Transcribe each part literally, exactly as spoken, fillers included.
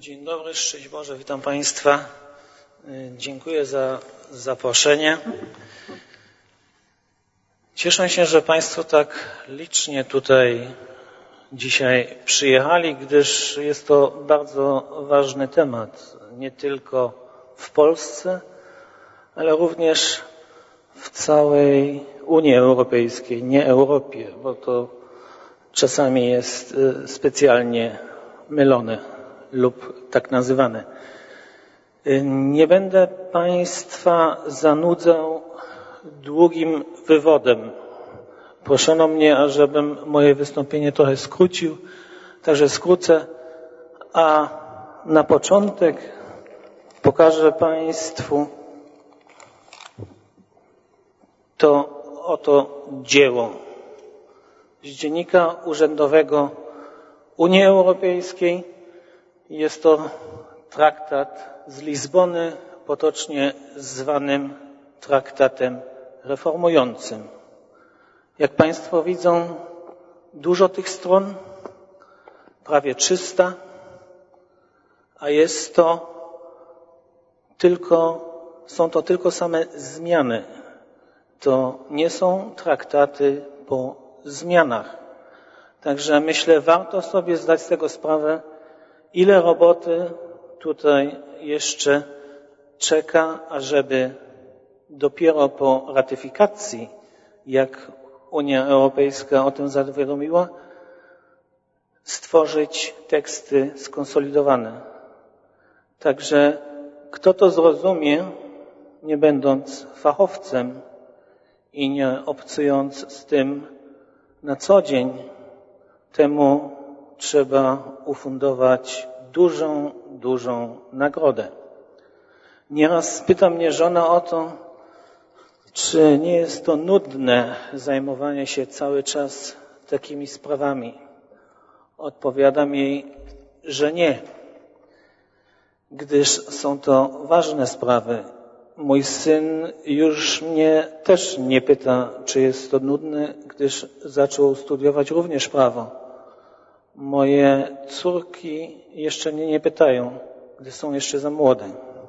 Dzień dobry, szczęść Boże, witam Państwa. Dziękuję za zaproszenie. Cieszę się, że Państwo tak licznie tutaj dzisiaj przyjechali, gdyż jest to bardzo ważny temat, nie tylko w Polsce, ale również w całej Unii Europejskiej, nie Europie, bo to czasami jest specjalnie mylone lub tak nazywane. Nie będę Państwa zanudzał długim wywodem. Proszono mnie, ażebym moje wystąpienie trochę skrócił, także skrócę, a na początek pokażę Państwu to oto dzieło z Dziennika Urzędowego Unii Europejskiej. Jest to traktat z Lizbony, potocznie zwanym traktatem reformującym. Jak Państwo widzą, dużo tych stron, prawie trzysta, a jest to tylko, są to tylko same zmiany. To nie są traktaty po zmianach. Także myślę, warto sobie zdać z tego sprawę, ile roboty tutaj jeszcze czeka, ażeby dopiero po ratyfikacji, jak Unia Europejska o tym zawiadomiła, stworzyć teksty skonsolidowane. Także kto to zrozumie, nie będąc fachowcem i nie obcując z tym na co dzień, temu trzeba ufundować dużą, dużą nagrodę. Nieraz pyta mnie żona o to, czy nie jest to nudne zajmowanie się cały czas takimi sprawami. Odpowiadam jej, że nie, gdyż są to ważne sprawy. Mój syn już mnie też nie pyta, czy jest to nudne, gdyż zaczął studiować również prawo. Moje córki jeszcze mnie nie pytają, gdy są jeszcze za młode.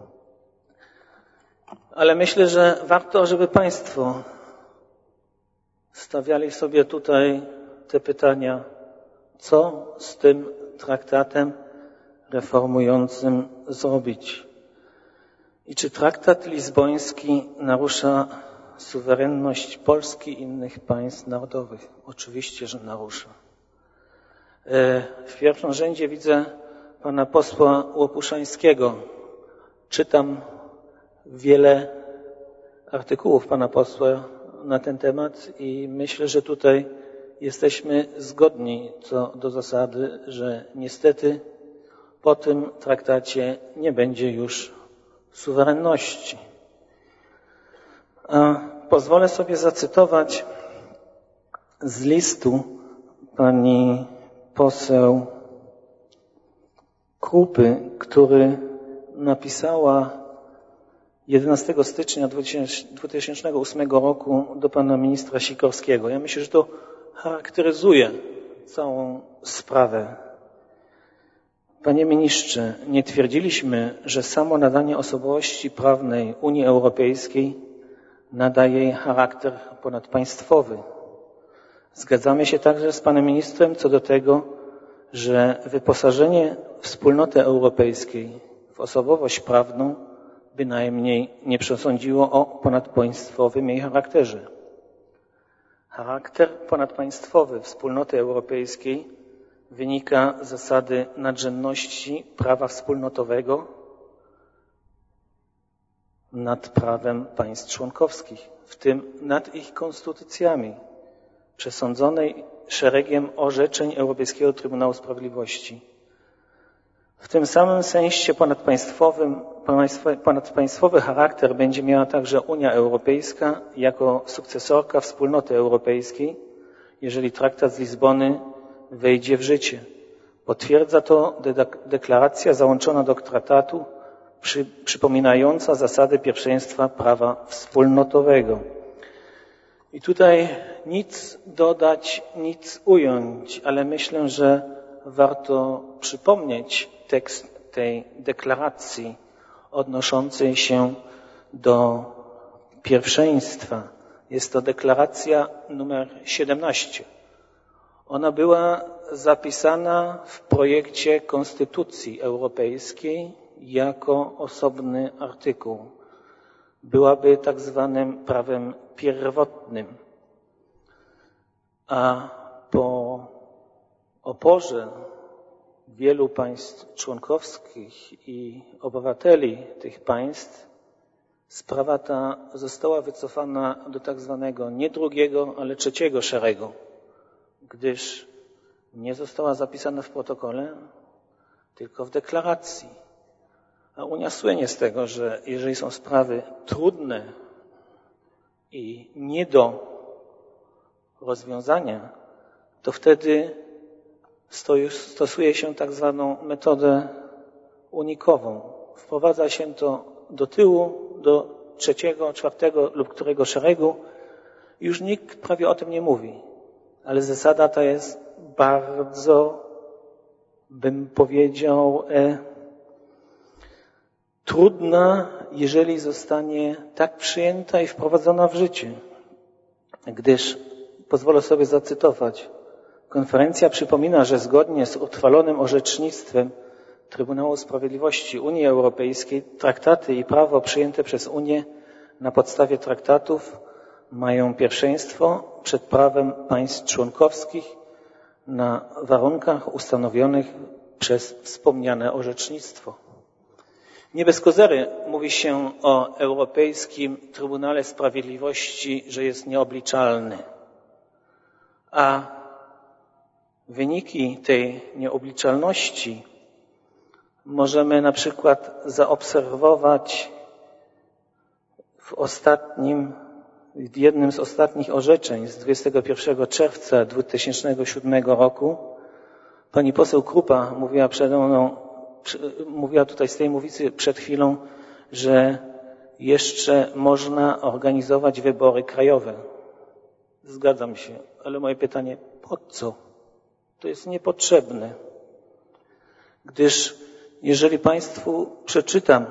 Ale myślę, że warto, żeby Państwo stawiali sobie tutaj te pytania, co z tym traktatem reformującym zrobić. I czy traktat lizboński narusza suwerenność Polski i innych państw narodowych? Oczywiście, że narusza. W pierwszym rzędzie widzę pana posła Łopuszańskiego. Czytam wiele artykułów pana posła na ten temat i myślę, że tutaj jesteśmy zgodni co do zasady, że niestety po tym traktacie nie będzie już suwerenności. A pozwolę sobie zacytować z listu pani poseł Krupy, który napisała jedenastego stycznia dwa tysiące ósmego roku do pana ministra Sikorskiego. Ja myślę, że to charakteryzuje całą sprawę. Panie ministrze, nie twierdziliśmy, że samo nadanie osobowości prawnej Unii Europejskiej nadaje jej charakter ponadpaństwowy. Zgadzamy się także z panem ministrem co do tego, że wyposażenie Wspólnoty Europejskiej w osobowość prawną bynajmniej nie przesądziło o ponadpaństwowym jej charakterze. Charakter ponadpaństwowy Wspólnoty Europejskiej wynika z zasady nadrzędności prawa wspólnotowego nad prawem państw członkowskich, w tym nad ich konstytucjami, przesądzonej szeregiem orzeczeń Europejskiego Trybunału Sprawiedliwości. W tym samym sensie ponadpaństwowym, ponadpaństwowy charakter będzie miała także Unia Europejska jako sukcesorka Wspólnoty Europejskiej, jeżeli traktat z Lizbony wejdzie w życie. Potwierdza to deklaracja załączona do traktatu, przy, przypominająca zasady pierwszeństwa prawa wspólnotowego. I tutaj nic dodać, nic ująć, ale myślę, że warto przypomnieć tekst tej deklaracji odnoszącej się do pierwszeństwa. Jest to deklaracja numer siedemnaście. Ona była zapisana w projekcie Konstytucji Europejskiej jako osobny artykuł. Byłaby tak zwanym prawem pierwotnym. A po oporze wielu państw członkowskich i obywateli tych państw sprawa ta została wycofana do tak zwanego nie drugiego, ale trzeciego szeregu, gdyż nie została zapisana w protokole, tylko w deklaracji. A Unia słynie z tego, że jeżeli są sprawy trudne i nie do rozwiązania, to wtedy stosuje się tak zwaną metodę unikową. Wprowadza się to do tyłu, do trzeciego, czwartego lub którego szeregu. Już nikt prawie o tym nie mówi, ale zasada ta jest bardzo, bym powiedział, e, trudna, jeżeli zostanie tak przyjęta i wprowadzona w życie. Gdyż, pozwolę sobie zacytować, konferencja przypomina, że zgodnie z utrwalonym orzecznictwem Trybunału Sprawiedliwości Unii Europejskiej traktaty i prawo przyjęte przez Unię na podstawie traktatów mają pierwszeństwo przed prawem państw członkowskich na warunkach ustanowionych przez wspomniane orzecznictwo. Nie bez kozery mówi się o Europejskim Trybunale Sprawiedliwości, że jest nieobliczalny, a wyniki tej nieobliczalności możemy na przykład zaobserwować w ostatnim, w jednym z ostatnich orzeczeń z dwudziestego pierwszego czerwca dwa tysiące siódmego roku. Pani poseł Krupa mówiła przede mną, mówiła tutaj z tej mównicy przed chwilą, że jeszcze można organizować wybory krajowe. Zgadzam się, ale moje pytanie, po co? To jest niepotrzebne, gdyż jeżeli Państwu przeczytam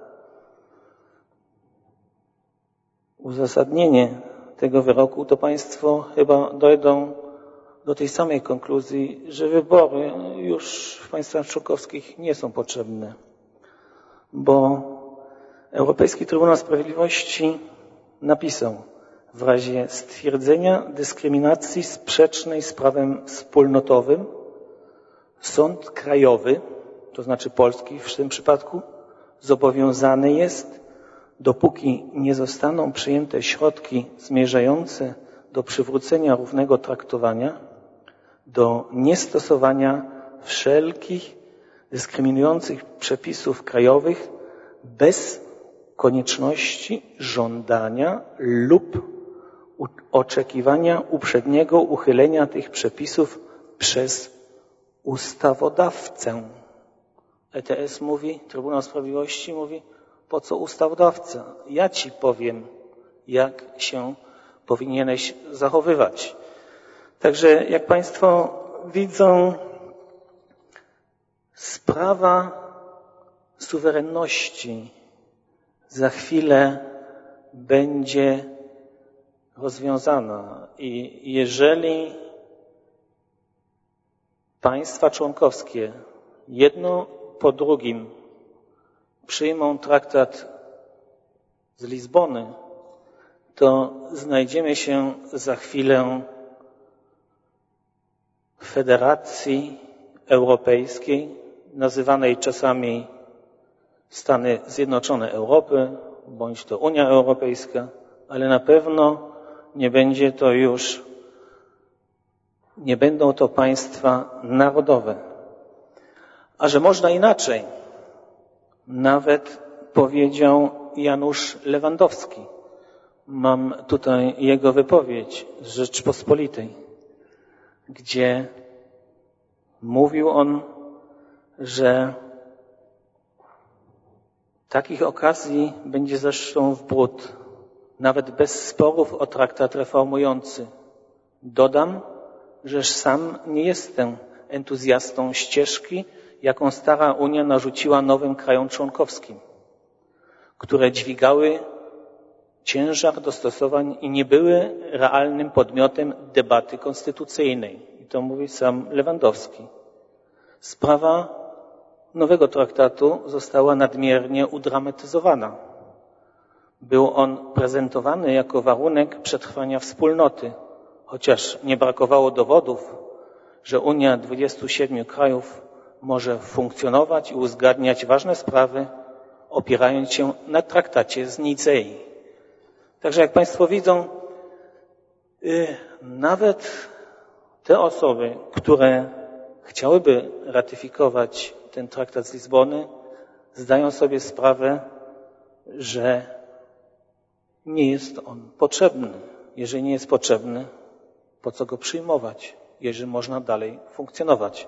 uzasadnienie tego wyroku, to Państwo chyba dojdą do tej samej konkluzji, że wybory już w państwach członkowskich nie są potrzebne, bo Europejski Trybunał Sprawiedliwości napisał: w razie stwierdzenia dyskryminacji sprzecznej z prawem wspólnotowym sąd krajowy, to znaczy polski w tym przypadku, zobowiązany jest, dopóki nie zostaną przyjęte środki zmierzające do przywrócenia równego traktowania, do niestosowania wszelkich dyskryminujących przepisów krajowych bez konieczności żądania lub oczekiwania uprzedniego uchylenia tych przepisów przez ustawodawcę. E T S mówi, Trybunał Sprawiedliwości mówi, po co ustawodawca? Ja ci powiem, jak się powinieneś zachowywać. Także jak Państwo widzą, sprawa suwerenności za chwilę będzie rozwiązana i jeżeli państwa członkowskie jedno po drugim przyjmą traktat z Lizbony, to znajdziemy się za chwilę w Federacji Europejskiej, nazywanej czasami Stany Zjednoczone Europy, bądź to Unia Europejska, ale na pewno nie będzie to już, nie będą to państwa narodowe. A że można inaczej, nawet powiedział Janusz Lewandowski. Mam tutaj jego wypowiedź z Rzeczpospolitej, gdzie mówił on, że takich okazji będzie zresztą w bród, nawet bez sporów o traktat reformujący. Dodam, że sam nie jestem entuzjastą ścieżki, jaką stara Unia narzuciła nowym krajom członkowskim, które dźwigały ciężar dostosowań i nie były realnym podmiotem debaty konstytucyjnej. I to mówi sam Lewandowski. Sprawa nowego traktatu została nadmiernie udramatyzowana. Był on prezentowany jako warunek przetrwania wspólnoty, chociaż nie brakowało dowodów, że Unia dwudziestu siedmiu krajów może funkcjonować i uzgadniać ważne sprawy, opierając się na traktacie z Nicei. Także jak Państwo widzą, nawet te osoby, które chciałyby ratyfikować ten traktat z Lizbony, zdają sobie sprawę, że nie jest on potrzebny. Jeżeli nie jest potrzebny, po co go przyjmować, jeżeli można dalej funkcjonować?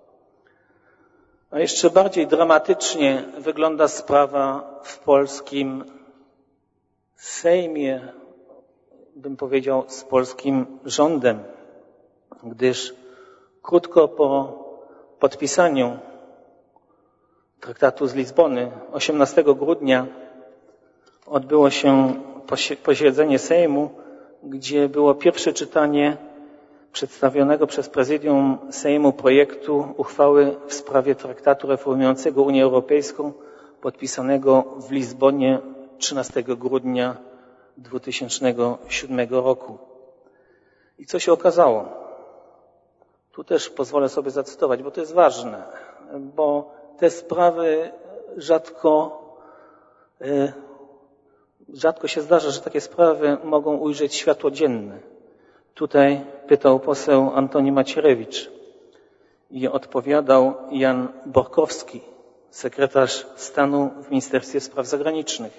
A jeszcze bardziej dramatycznie wygląda sprawa w polskim Sejmie, bym powiedział, z polskim rządem, gdyż krótko po podpisaniu traktatu z Lizbony, osiemnastego grudnia, odbyło się posiedzenie Sejmu, gdzie było pierwsze czytanie przedstawionego przez Prezydium Sejmu projektu uchwały w sprawie traktatu reformującego Unię Europejską, podpisanego w Lizbonie trzynastego grudnia dwa tysiące siódmego roku. I co się okazało? Tu też pozwolę sobie zacytować, bo to jest ważne, bo te sprawy rzadko, rzadko się zdarza, że takie sprawy mogą ujrzeć światło dzienne. Tutaj pytał poseł Antoni Macierewicz i odpowiadał Jan Borkowski, sekretarz stanu w Ministerstwie Spraw Zagranicznych.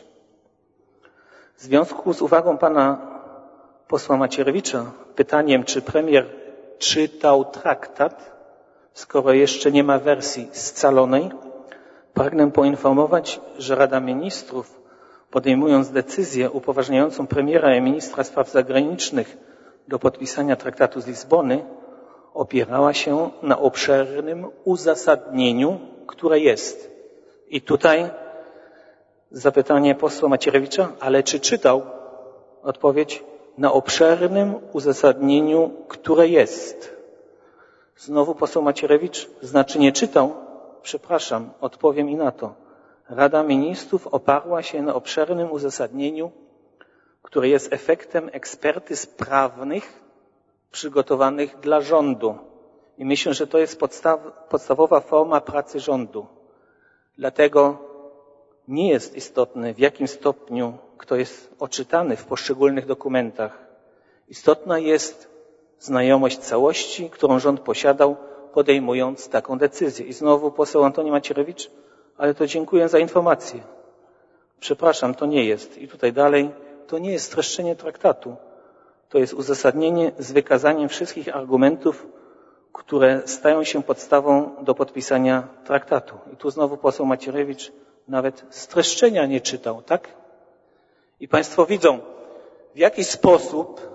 W związku z uwagą pana posła Macierewicza, pytaniem, czy premier czytał traktat, skoro jeszcze nie ma wersji scalonej, pragnę poinformować, że Rada Ministrów, podejmując decyzję upoważniającą premiera i ministra spraw zagranicznych do podpisania traktatu z Lizbony, opierała się na obszernym uzasadnieniu, które jest. I tutaj zapytanie posła Macierewicza, ale czy czytał? Odpowiedź, na obszernym uzasadnieniu, które jest. Znowu poseł Macierewicz, znaczy nie czytał? Przepraszam, odpowiem i na to. Rada Ministrów oparła się na obszernym uzasadnieniu, które jest efektem ekspertyz prawnych przygotowanych dla rządu. I myślę, że to jest podstaw, podstawowa forma pracy rządu. Dlatego nie jest istotne, w jakim stopniu kto jest oczytany w poszczególnych dokumentach. Istotna jest znajomość całości, którą rząd posiadał, podejmując taką decyzję. I znowu poseł Antoni Macierewicz, ale to dziękuję za informację. Przepraszam, to nie jest. I tutaj dalej, to nie jest streszczenie traktatu. To jest uzasadnienie z wykazaniem wszystkich argumentów, które stają się podstawą do podpisania traktatu. I tu znowu poseł Macierewicz nawet streszczenia nie czytał, tak? I Państwo widzą, w jaki sposób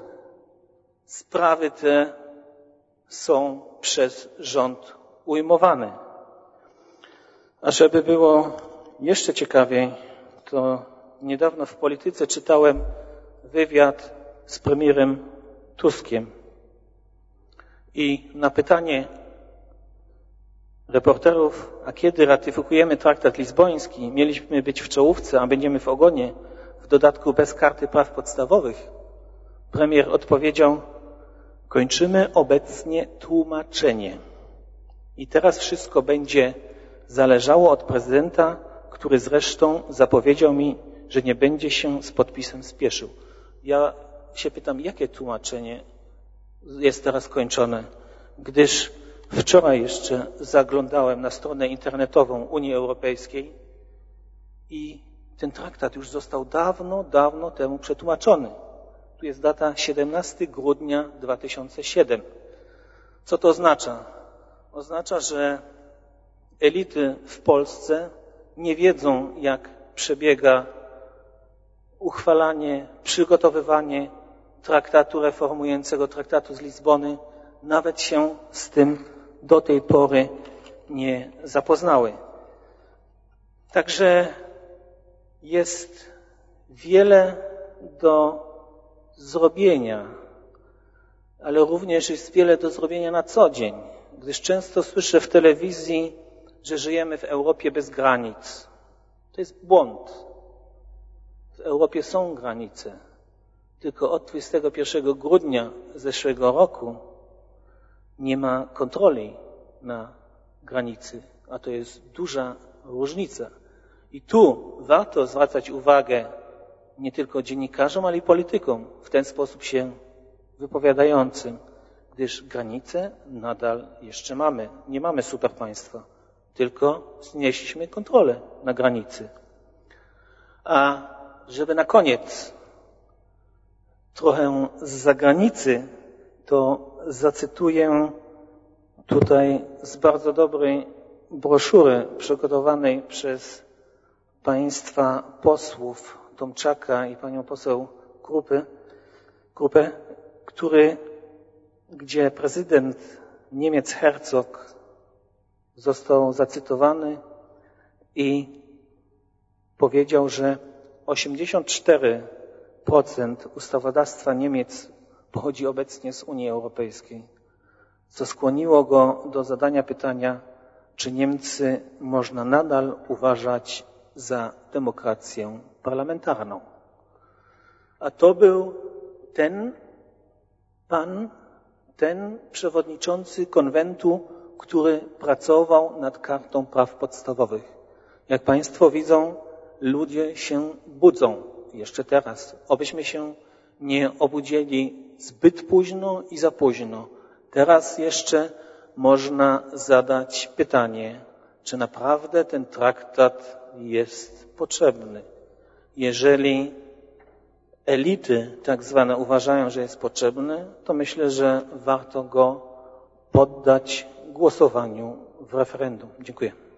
sprawy te są przez rząd ujmowane. A żeby było jeszcze ciekawiej, to niedawno w Polityce czytałem wywiad z premierem Tuskiem. I na pytanie reporterów, a kiedy ratyfikujemy traktat lizboński, mieliśmy być w czołówce, a będziemy w ogonie, w dodatku bez karty praw podstawowych, premier odpowiedział, kończymy obecnie tłumaczenie. I teraz wszystko będzie zależało od prezydenta, który zresztą zapowiedział mi, że nie będzie się z podpisem spieszył. Ja się pytam, jakie tłumaczenie jest teraz kończone, gdyż wczoraj jeszcze zaglądałem na stronę internetową Unii Europejskiej i ten traktat już został dawno, dawno temu przetłumaczony. Tu jest data siedemnastego grudnia dwa tysiące siódmego. Co to oznacza? Oznacza, że elity w Polsce nie wiedzą, jak przebiega uchwalanie, przygotowywanie traktatu reformującego traktatu z Lizbony. Nawet się z tym do tej pory nie zapoznały. Także jest wiele do zrobienia, ale również jest wiele do zrobienia na co dzień, gdyż często słyszę w telewizji, że żyjemy w Europie bez granic. To jest błąd. W Europie są granice. Tylko od dwudziestego pierwszego grudnia zeszłego roku nie ma kontroli na granicy, a to jest duża różnica. I tu warto zwracać uwagę nie tylko dziennikarzom, ale i politykom w ten sposób się wypowiadającym, gdyż granice nadal jeszcze mamy. Nie mamy superpaństwa, tylko znieśliśmy kontrolę na granicy. A żeby na koniec trochę z zagranicy, to zacytuję tutaj z bardzo dobrej broszury przygotowanej przez państwa posłów Tomczaka i panią poseł Krupę, Krupę, który, gdzie prezydent Niemiec Herzog został zacytowany i powiedział, że osiemdziesiąt cztery procent ustawodawstwa Niemiec pochodzi obecnie z Unii Europejskiej, co skłoniło go do zadania pytania, czy Niemcy można nadal uważać za demokrację parlamentarną. A to był ten pan, ten przewodniczący konwentu, który pracował nad Kartą Praw Podstawowych. Jak Państwo widzą, ludzie się budzą jeszcze teraz. Obyśmy się nie obudzili zbyt późno i za późno. Teraz jeszcze można zadać pytanie, czy naprawdę ten traktat jest potrzebny. Jeżeli elity tak zwane uważają, że jest potrzebny, to myślę, że warto go poddać głosowaniu w referendum. Dziękuję.